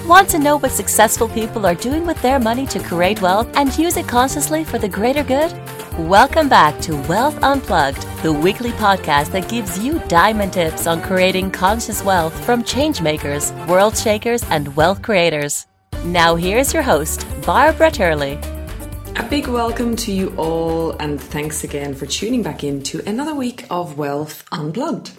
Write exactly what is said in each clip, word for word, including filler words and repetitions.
Want to know what successful people are doing with their money to create wealth and use it consciously for the greater good? Welcome back to Wealth Unplugged, the weekly podcast that gives you diamond tips on creating conscious wealth from changemakers, world shakers, and wealth creators. Now here's your host, Barbara Turley. A big welcome to you all, and thanks again for tuning back into another week of Wealth Unplugged.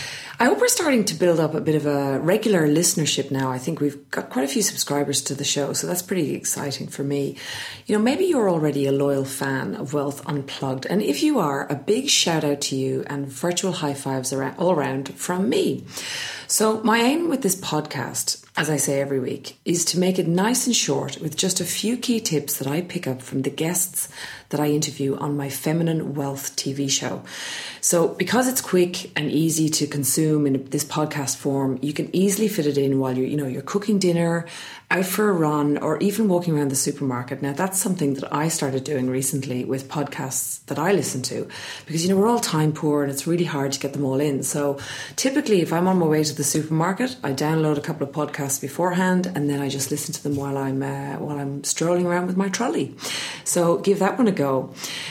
I hope we're starting to build up a bit of a regular listenership now. I think we've got quite a few subscribers to the show, so that's pretty exciting for me. You know, maybe you're already a loyal fan of Wealth Unplugged, and if you are, a big shout out to you and virtual high fives around, all around from me. So my aim with this podcast, as I say every week, is to make it nice and short with just a few key tips that I pick up from the guests that I interview on my Feminine Wealth T V show. So because it's quick and easy to consume in this podcast form, you can easily fit it in while you're, you know, you're cooking dinner, out for a run, or even walking around the supermarket. Now, that's something that I started doing recently with podcasts that I listen to, because, you know, we're all time poor and it's really hard to get them all in. So typically, if I'm on my way to the supermarket, I download a couple of podcasts beforehand, and then I just listen to them while I'm uh, while I'm strolling around with my trolley. So give that one a go.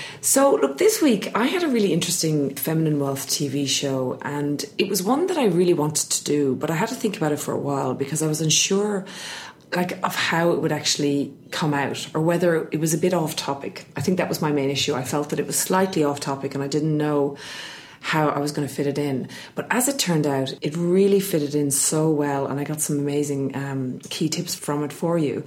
So look, this week I had a really interesting Feminine Wealth T V show, and it was one that I really wanted to do, but I had to think about it for a while because I was unsure like of how it would actually come out, or whether it was a bit off topic. I think that was my main issue. I felt that it was slightly off topic and I didn't know how I was going to fit it in. But as it turned out, it really fitted in so well, and I got some amazing um, key tips from it for you.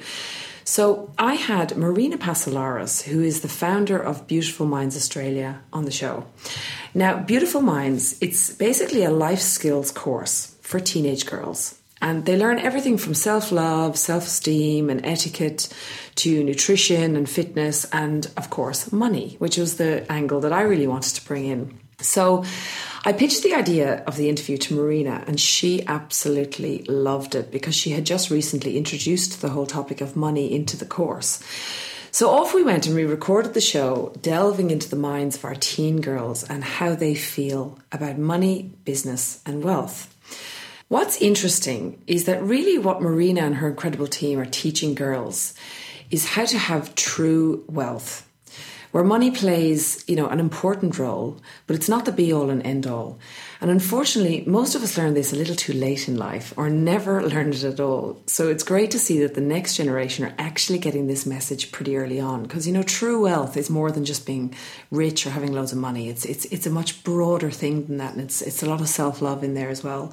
So I had Marina Pasolaris, who is the founder of Beautiful Minds Australia, on the show. Now, Beautiful Minds, it's basically a life skills course for teenage girls. And they learn everything from self-love, self-esteem and etiquette to nutrition and fitness and, of course, money, which was the angle that I really wanted to bring in. So I pitched the idea of the interview to Marina, and she absolutely loved it because she had just recently introduced the whole topic of money into the course. So off we went and we recorded the show, delving into the minds of our teen girls and how they feel about money, business and wealth. What's interesting is that really what Marina and her incredible team are teaching girls is how to have true wealth, where money plays, you know, an important role, but it's not the be-all and end-all. And unfortunately, most of us learn this a little too late in life, or never learned it at all. So it's great to see that the next generation are actually getting this message pretty early on, because, you know, true wealth is more than just being rich or having loads of money. It's it's it's a much broader thing than that, and it's it's a lot of self-love in there as well.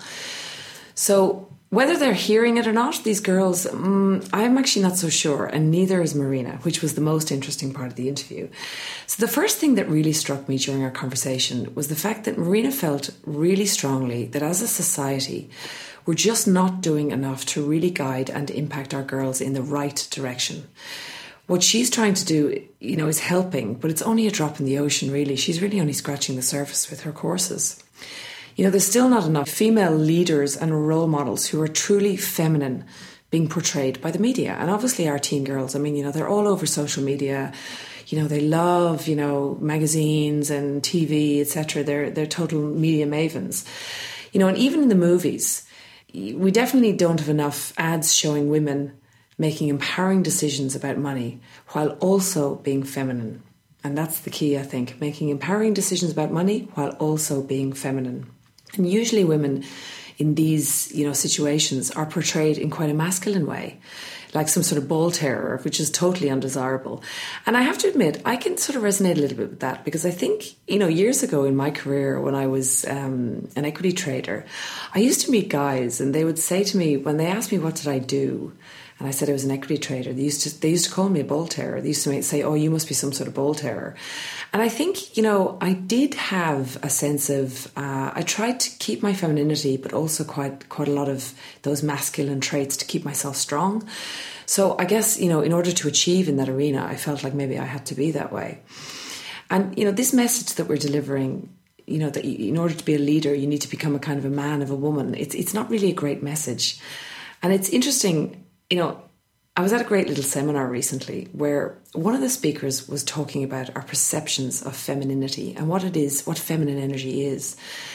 So whether they're hearing it or not, these girls, um, I'm actually not so sure, and neither is Marina, which was the most interesting part of the interview. So the first thing that really struck me during our conversation was the fact that Marina felt really strongly that as a society, we're just not doing enough to really guide and impact our girls in the right direction. What she's trying to do, you know, is helping, but it's only a drop in the ocean, really. She's really only scratching the surface with her courses. You know, there's still not enough female leaders and role models who are truly feminine being portrayed by the media. And obviously our teen girls, I mean, you know, they're all over social media. You know, they love, you know, magazines and T V, et cetera. They're, they're total media mavens. You know, and even in the movies, we definitely don't have enough ads showing women making empowering decisions about money while also being feminine. And that's the key, I think, making empowering decisions about money while also being feminine. And usually women in these, you know, situations are portrayed in quite a masculine way, like some sort of ball terror, which is totally undesirable. And I have to admit, I can sort of resonate a little bit with that, because I think, you know, years ago in my career when I was um, an equity trader, I used to meet guys and they would say to me, when they asked me what did I do, and I said I was an equity trader, they used to they used to call me a bull terror. They used to say, oh, you must be some sort of bull terror. And I think, you know, I did have a sense of, uh, I tried to keep my femininity, but also quite quite a lot of those masculine traits to keep myself strong. So I guess, you know, in order to achieve in that arena, I felt like maybe I had to be that way. And, you know, this message that we're delivering, you know, that in order to be a leader, you need to become a kind of a man of a woman. It's it's not really a great message. And it's interesting. You know, I was at a great little seminar recently where one of the speakers was talking about our perceptions of femininity and what it is, what feminine energy is.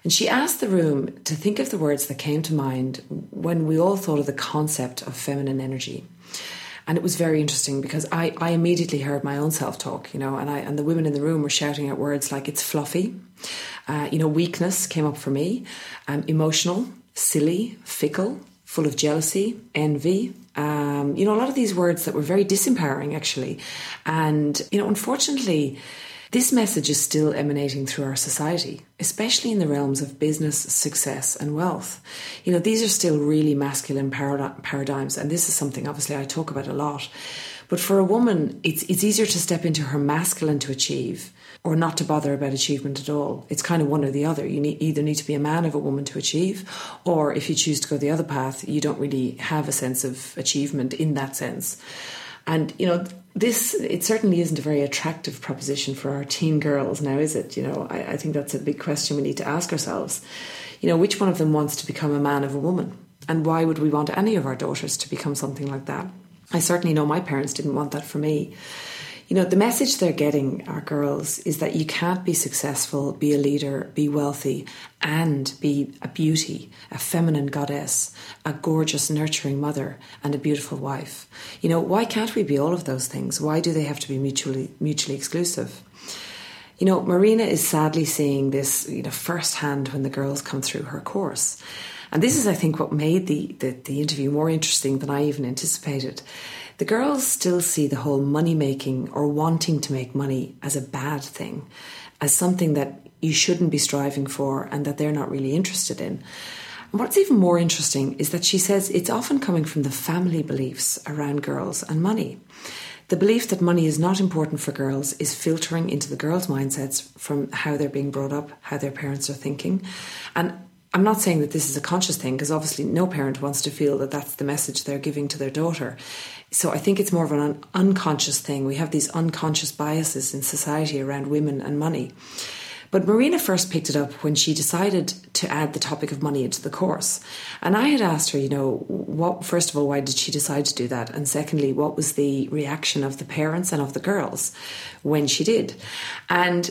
And she asked the room to think of the words that came to mind when we all thought of the concept of feminine energy. And it was very interesting because I, I immediately heard my own self-talk, you know, and I and the women in the room were shouting out words like it's fluffy, uh, you know, weakness came up for me, um, emotional, silly, fickle, full of jealousy, envy, um, you know, a lot of these words that were very disempowering actually. And, you know, unfortunately, this message is still emanating through our society, especially in the realms of business, success and wealth. You know, these are still really masculine parad- paradigms, and this is something obviously I talk about a lot. But for a woman, it's it's easier to step into her masculine to achieve or not to bother about achievement at all. It's kind of one or the other. You need, either need to be a man of a woman to achieve, or if you choose to go the other path, you don't really have a sense of achievement in that sense. And, you know, this, it certainly isn't a very attractive proposition for our teen girls now, is it? You know, I, I think that's a big question we need to ask ourselves. You know, which one of them wants to become a man of a woman? And why would we want any of our daughters to become something like that? I certainly know my parents didn't want that for me. You know, the message they're getting, our girls, is that you can't be successful, be a leader, be wealthy, and be a beauty, a feminine goddess, a gorgeous, nurturing mother, and a beautiful wife. You know, why can't we be all of those things? Why do they have to be mutually mutually exclusive? You know, Marina is sadly seeing this, you know, firsthand when the girls come through her course. And this is, I think, what made the, the, the interview more interesting than I even anticipated. The girls still see the whole money-making or wanting to make money as a bad thing, as something that you shouldn't be striving for and that they're not really interested in. And what's even more interesting is that she says it's often coming from the family beliefs around girls and money. The belief that money is not important for girls is filtering into the girls' mindsets from how they're being brought up, how their parents are thinking. And I'm not saying that this is a conscious thing, because obviously no parent wants to feel that that's the message they're giving to their daughter. So I think it's more of an un- unconscious thing. We have these unconscious biases in society around women and money. But Marina first picked it up when she decided to add the topic of money into the course. And I had asked her, you know, what, first of all, why did she decide to do that? And secondly, what was the reaction of the parents and of the girls when she did? And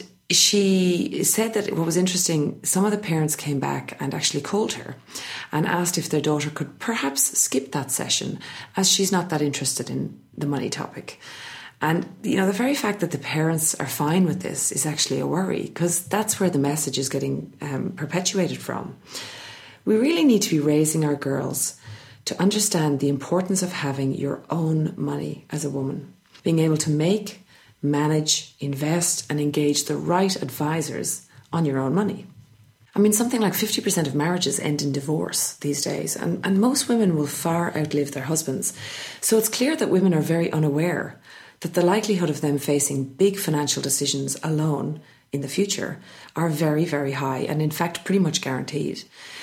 she said that what was interesting, some of the parents came back and actually called her and asked if their daughter could perhaps skip that session, as she's not that interested in the money topic. And, you know, the very fact that the parents are fine with this is actually a worry, because that's where the message is getting um, perpetuated from. We really need to be raising our girls to understand the importance of having your own money as a woman, being able to make, manage, invest and engage the right advisors on your own money. I mean, something like fifty percent of marriages end in divorce these days, and, and most women will far outlive their husbands. So it's clear that women are very unaware that the likelihood of them facing big financial decisions alone in the future are very, very high, and in fact pretty much guaranteed.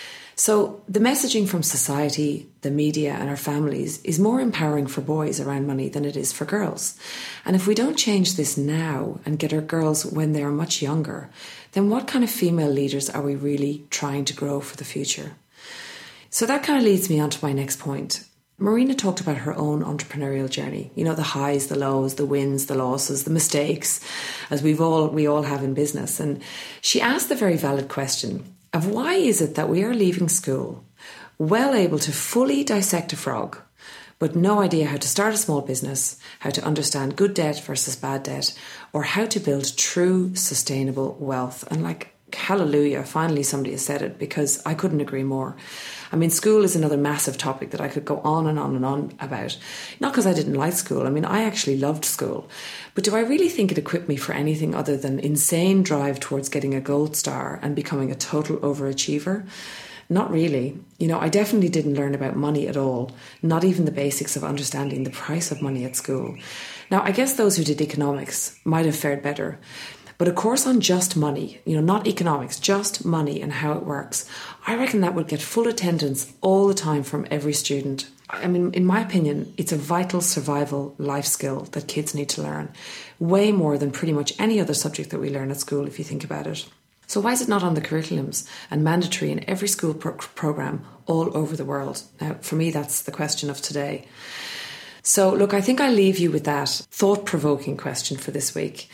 So the messaging from society, the media and our families is more empowering for boys around money than it is for girls. And if we don't change this now and get our girls when they are much younger, then what kind of female leaders are we really trying to grow for the future? So that kind of leads me on to my next point. Marina talked about her own entrepreneurial journey. You know, the highs, the lows, the wins, the losses, the mistakes, as we've all we all have in business. And she asked the very valid question of why is it that we are leaving school well able to fully dissect a frog, but no idea how to start a small business, how to understand good debt versus bad debt, or how to build true sustainable wealth. And like, hallelujah, finally somebody has said it, because I couldn't agree more. I mean, school is another massive topic that I could go on and on and on about. Not because I didn't like school. I mean, I actually loved school. But do I really think it equipped me for anything other than insane drive towards getting a gold star and becoming a total overachiever? Not really. You know, I definitely didn't learn about money at all, not even the basics of understanding the price of money at school. Now, I guess those who did economics might have fared better. But a course on just money, you know, not economics, just money and how it works, I reckon that would get full attendance all the time from every student. I mean, in my opinion, it's a vital survival life skill that kids need to learn, way more than pretty much any other subject that we learn at school, if you think about it. So why is it not on the curriculums and mandatory in every school pro- programme all over the world? Now, for me, that's the question of today. So, look, I think I'll leave you with that thought-provoking question for this week.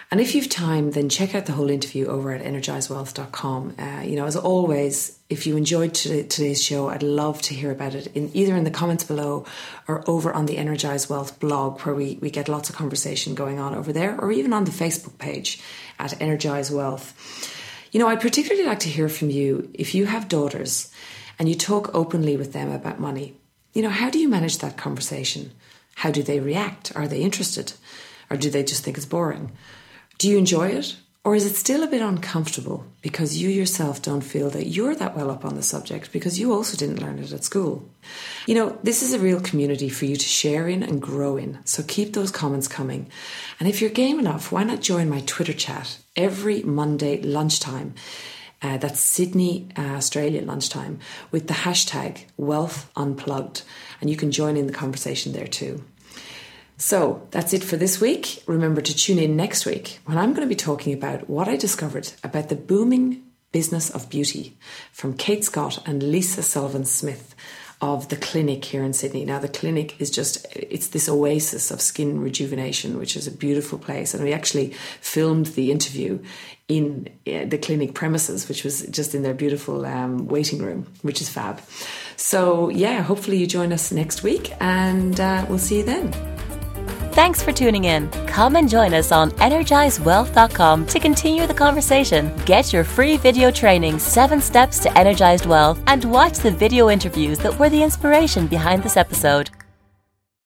And if you've time, then check out the whole interview over at energize wealth dot com. Uh, you know, as always, if you enjoyed today, today's show, I'd love to hear about it in either in the comments below or over on the Energize Wealth blog, where we, we get lots of conversation going on over there, or even on the Facebook page at Energize Wealth. You know, I'd particularly like to hear from you if you have daughters and you talk openly with them about money. You know, how do you manage that conversation? How do they react? Are they interested? Or do they just think it's boring? Do you enjoy it? Or is it still a bit uncomfortable because you yourself don't feel that you're that well up on the subject because you also didn't learn it at school? You know, this is a real community for you to share in and grow in. So keep those comments coming. And if you're game enough, why not join my Twitter chat every Monday lunchtime? Uh, that's Sydney, uh, Australia lunchtime, with the hashtag Wealth Unplugged. And you can join in the conversation there too. So that's it for this week. Remember to tune in next week when I'm going to be talking about what I discovered about the booming business of beauty from Kate Scott and Lisa Sullivan-Smith of The Clinic here in Sydney. Now, The Clinic is just, it's this oasis of skin rejuvenation, which is a beautiful place. And we actually filmed the interview in The Clinic premises, which was just in their beautiful um, waiting room, which is fab. So yeah, hopefully you join us next week, and uh, we'll see you then. Thanks for tuning in. Come and join us on energize wealth dot com to continue the conversation. Get your free video training, Seven Steps to Energized Wealth, and watch the video interviews that were the inspiration behind this episode.